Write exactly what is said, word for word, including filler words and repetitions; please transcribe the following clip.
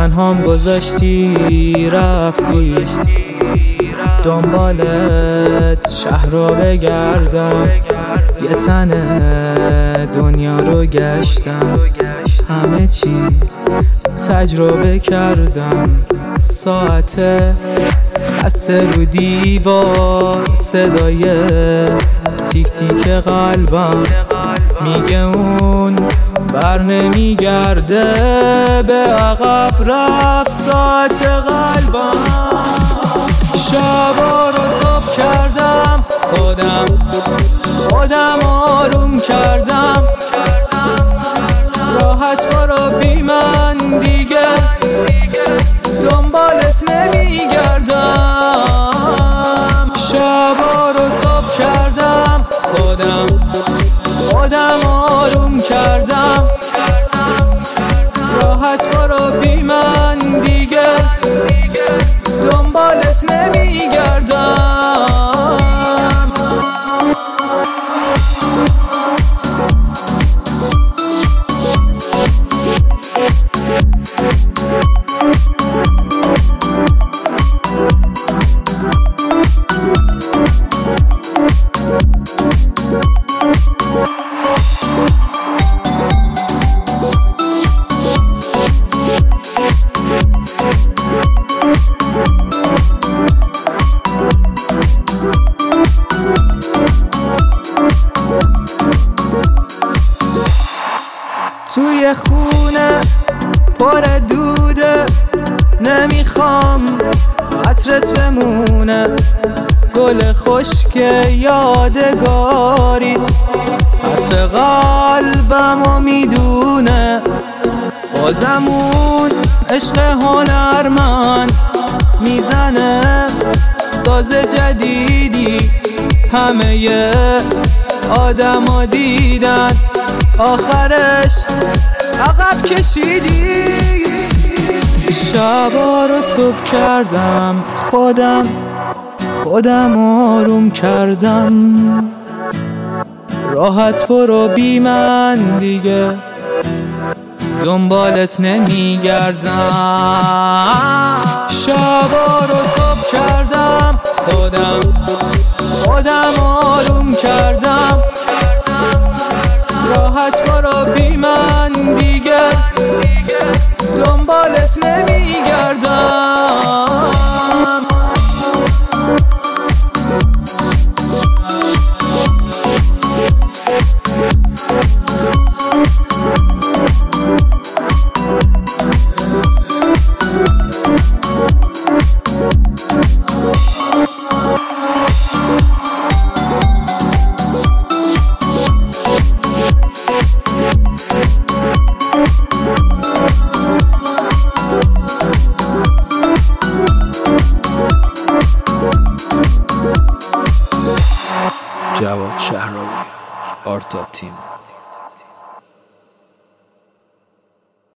تنهام گذاشتی رفتی، دنبالت شهر رو بگردم، یه تنه دنیا رو گشتم، همه چی تجربه کردم. ساعت خسته رو دیوار، صدای تیک تیک قلبم میگه اون بر نمیگرده، به عقب رفت ساعت قلبم. شبا رو صبح کردم، خودم خودم آروم کردم، راحت برو بی من دیگه دنبالت نمیگردم. شبا رو صبح کردم، خودم خودم آروم کردم، راحت برو بی من دیگه دنبالت نمیگردم. توی خونه پر دوده، نمیخوام عطرت بمونه، گل خشک یادگاریت حرف قلبمو میدونه. بازمون عشق هنرمند میزنه ساز جدیدی، همه آدما دیدن آخرش عقب کشیدی. شبا رو صبح کردم، خودم خودم آروم کردم، راحت برو بی من دیگه دنبالت نمیگردم. شبا رو صبح کردم، خودم خودم آروم کردم، راحت برو بی من دیگه دنبالت نمیگردم. جواد شهراوی، آرتا تیم.